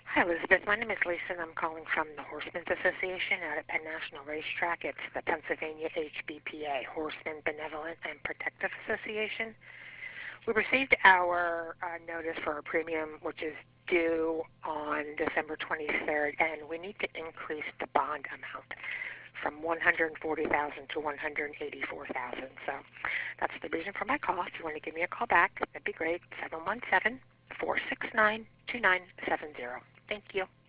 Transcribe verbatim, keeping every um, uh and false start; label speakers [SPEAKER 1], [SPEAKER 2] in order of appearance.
[SPEAKER 1] Hi, Elizabeth. My name is Lisa, and I'm calling from the Horsemen's Association out at Penn National Racetrack. It's the Pennsylvania H B P A, Horsemen Benevolent and Protective Association. We received our uh, notice for our premium, which is due on December twenty-third, and we need to increase the bond amount from one hundred forty thousand dollars to one hundred eighty-four thousand dollars. So that's the reason for my call. If you want to give me a call back, that'd be great. seven one seven, four six nine, two nine seven zero. Thank you.